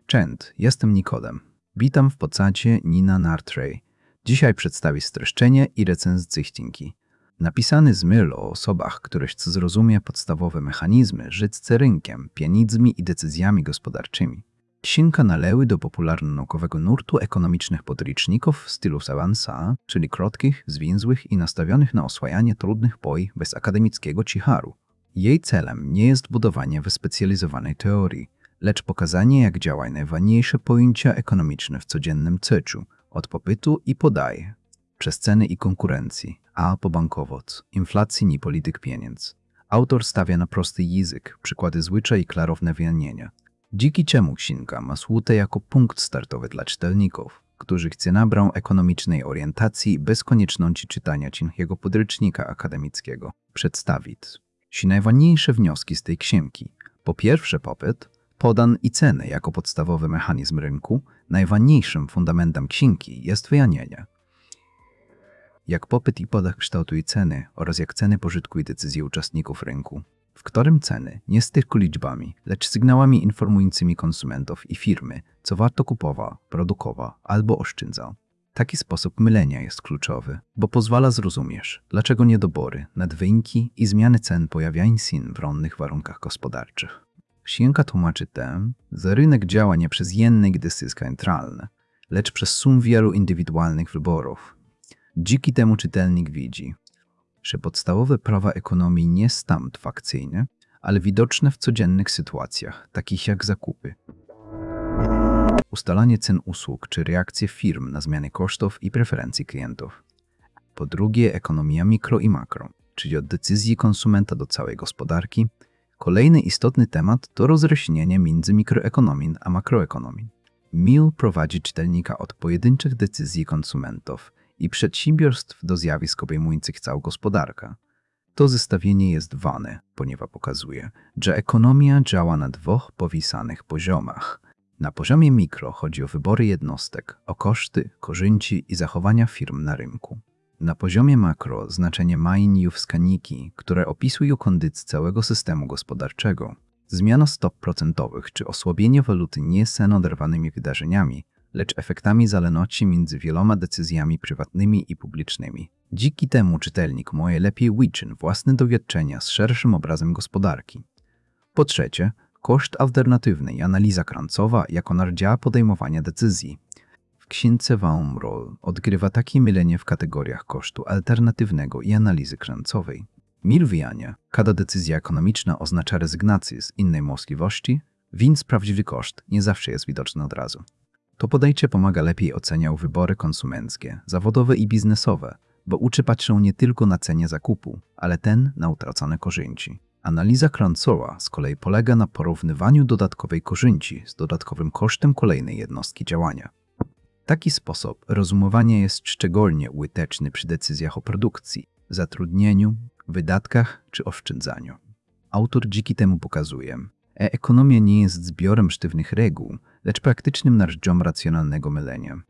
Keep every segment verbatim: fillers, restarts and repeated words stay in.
Cześć, jestem Nikodem. Witam w podcaście Nina Nartrej. Dzisiaj przedstawię streszczenie i recenzję książki. Napisany z myśl o osobach, które chcą zrozumieć podstawowe mechanizmy życia rynkiem, pieniędzmi i decyzjami gospodarczymi. Książka należy do popularno-naukowego nurtu ekonomicznych podręczników w stylu awansa, czyli krótkich, zwięzłych i nastawionych na oswajanie trudnych pojęć bez akademickiego cicharu. Jej celem nie jest budowanie wyspecjalizowanej teorii, lecz pokazanie, jak działają najważniejsze pojęcia ekonomiczne w codziennym życiu, od popytu i podaży, przez ceny i konkurencji, a po bankowoc, inflacji i polityk pieniędzy. Autor stawia na prosty język, przykłady zwyczaj i klarowne wyjaśnienia. Dzięki czemu książka ma służyć jako punkt startowy dla czytelników, którzy chcą nabrać ekonomicznej orientacji bez konieczności czytania cienkiego podręcznika akademickiego. Przedstawić się najważniejsze wnioski z tej książki. Po pierwsze popyt, podan i ceny jako podstawowy mechanizm rynku. Najważniejszym fundamentem książki jest wyjaśnienie, jak popyt i podaż kształtują ceny oraz jak ceny pożytkują decyzje uczestników rynku, w którym ceny nie są tylko liczbami, lecz sygnałami informującymi konsumentów i firmy, co warto kupować, produkować albo oszczędzać. Taki sposób mylenia jest kluczowy, bo pozwala zrozumieć, dlaczego niedobory, nadwyniki i zmiany cen pojawiają się w różnych warunkach gospodarczych. Książka tłumaczy tem, że rynek działa nie przez jedne decyzje centralne, lecz przez sum wielu indywidualnych wyborów. Dzięki temu czytelnik widzi, że podstawowe prawa ekonomii nie są fakcyjne, ale widoczne w codziennych sytuacjach, takich jak zakupy, ustalanie cen usług czy reakcje firm na zmiany kosztów i preferencji klientów. Po drugie, ekonomia mikro i makro, czyli od decyzji konsumenta do całej gospodarki. Kolejny istotny temat to rozróżnienie między mikroekonomią a makroekonomią. Mill prowadzi czytelnika od pojedynczych decyzji konsumentów i przedsiębiorstw do zjawisk obejmujących całą gospodarkę. To zestawienie jest wane, ponieważ pokazuje, że ekonomia działa na dwóch powiązanych poziomach. Na poziomie mikro chodzi o wybory jednostek, o koszty, korzyści i zachowania firm na rynku. Na poziomie makro znaczenie mają wskaźniki, które opisują kondycję całego systemu gospodarczego. Zmiana stop procentowych czy osłabienie waluty nie są oderwanymi wydarzeniami, lecz efektami zależności między wieloma decyzjami prywatnymi i publicznymi. Dzięki temu czytelnik może lepiej łączyć własne doświadczenia z szerszym obrazem gospodarki. Po trzecie, koszt alternatywny i analiza krańcowa jako narzędzia podejmowania decyzji. W książce ważną rolę odgrywa takie mylenie w kategoriach kosztu alternatywnego i analizy krańcowej. Mill wyjaśnia, kada decyzja ekonomiczna oznacza rezygnację z innej możliwości, więc prawdziwy koszt nie zawsze jest widoczny od razu. To podejście pomaga lepiej oceniać wybory konsumenckie, zawodowe i biznesowe, bo uczy patrzeć nie tylko na cenie zakupu, ale ten na utracone korzyści. Analiza krańcowa z kolei polega na porównywaniu dodatkowej korzyści z dodatkowym kosztem kolejnej jednostki działania. Taki sposób rozumowania jest szczególnie użyteczny przy decyzjach o produkcji, zatrudnieniu, wydatkach czy oszczędzaniu. Autor dzięki temu pokazuje, że ekonomia nie jest zbiorem sztywnych reguł, lecz praktycznym narzędziem racjonalnego mylenia.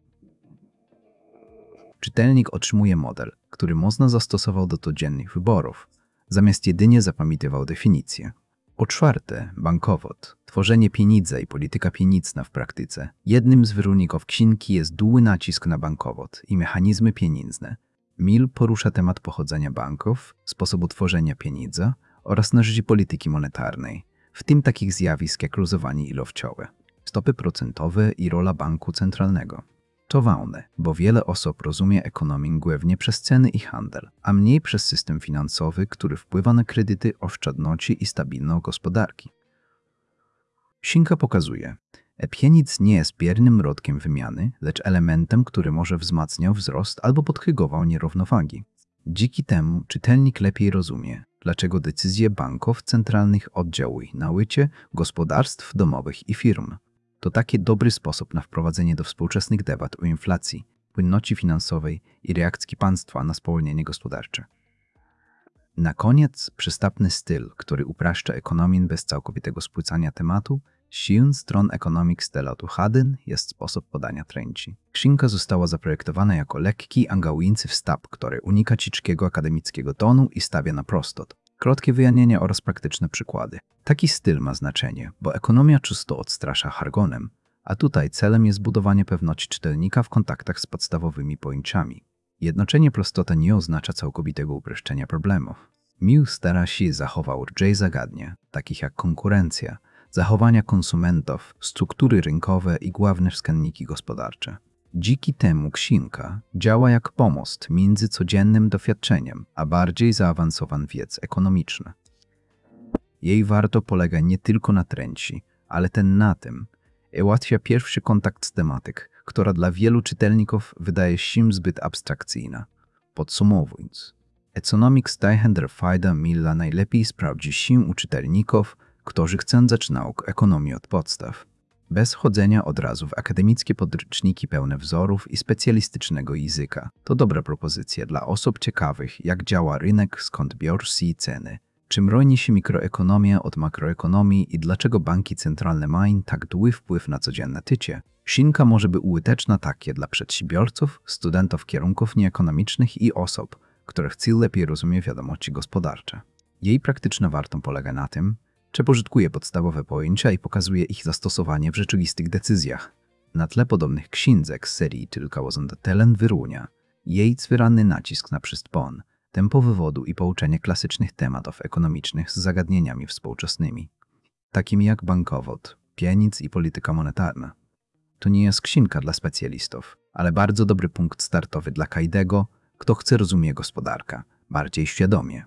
Czytelnik otrzymuje model, który można zastosować do codziennych wyborów, zamiast jedynie zapamiętywał definicję. Po czwarte, bankowot, tworzenie pieniędzy i polityka pieniężna w praktyce. Jednym z wyróżników książki jest duży nacisk na bankowot i mechanizmy pieniężne. Mill porusza temat pochodzenia banków, sposobu tworzenia pieniędzy oraz narzędzi polityki monetarnej, w tym takich zjawisk jak luzowanie ilościowe, stopy procentowe i rola banku centralnego. To ważne, bo wiele osób rozumie ekonomię głównie przez ceny i handel, a mniej przez system finansowy, który wpływa na kredyty, oszczędności i stabilną gospodarki. Książka pokazuje, że pieniądz nie jest biernym rodkiem wymiany, lecz elementem, który może wzmacniał wzrost albo podhygował nierównowagi. Dzięki temu czytelnik lepiej rozumie, dlaczego decyzje banków centralnych oddziałują na życie gospodarstw domowych i firm. To taki dobry sposób na wprowadzenie do współczesnych debat o inflacji, płynności finansowej i reakcji państwa na spowolnienie gospodarcze. Na koniec przystępny styl, który upraszcza ekonomię bez całkowitego spłycania tematu, siłą stron Economics de jeden jest sposób podania treści. Książka została zaprojektowana jako lekki, angażujący wstęp, który unika ciężkiego akademickiego tonu i stawia na prostot, krótkie wyjaśnienia oraz praktyczne przykłady. Taki styl ma znaczenie, bo ekonomia często odstrasza jargonem, A tutaj celem jest budowanie pewności czytelnika w kontaktach z podstawowymi pojęciami. Jednocześnie prostota nie oznacza całkowitego uproszczenia problemów. Mill stara się zachować rodzaj zagadnień, takich jak konkurencja, zachowania konsumentów, struktury rynkowe i główne wskaźniki gospodarcze. Dzięki temu książka działa jak pomost między codziennym doświadczeniem a bardziej zaawansowaną wiedzą ekonomiczną. Jej warto polega nie tylko na treści, ale też na tym, że ułatwia pierwszy kontakt z tematyk, która dla wielu czytelników wydaje się zbyt abstrakcyjna. Podsumowując, Economics Tajhender Fajda Milla najlepiej sprawdzi się u czytelników, którzy chcą zaczynać ekonomię od podstaw. Bez chodzenia od razu w akademickie podręczniki pełne wzorów i specjalistycznego języka. To dobra propozycja dla osób ciekawych, jak działa rynek, skąd biorą się ceny, czym różni się mikroekonomia od makroekonomii i dlaczego banki centralne mają tak duży wpływ na codzienne życie. Książka może być użyteczna takie dla przedsiębiorców, studentów kierunków nieekonomicznych i osób, które chcą lepiej rozumieć wiadomości gospodarcze. Jej praktyczna wartość polega na tym, że pożytkuje podstawowe pojęcia i pokazuje ich zastosowanie w rzeczywistych decyzjach. Na tle podobnych książek z serii Tylko Wozondatelem wyróżnia jej wyraźny nacisk na przystpon, tempo wywodu i pouczenie klasycznych tematów ekonomicznych z zagadnieniami współczesnymi, takimi jak bankowód, pieniądz i polityka monetarna. To nie jest książka dla specjalistów, ale bardzo dobry punkt startowy dla każdego, kto chce rozumieć gospodarkę bardziej świadomie.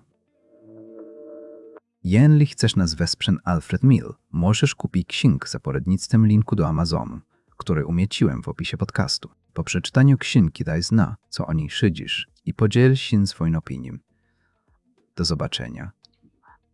Jeśli chcesz nas wesprzeć Alfred Mill, możesz kupić książkę za poradnictwem linku do Amazonu, który umieściłem w opisie podcastu. Po przeczytaniu książki daj zna, co o niej szydzisz i podziel się swoją opinią. Do zobaczenia.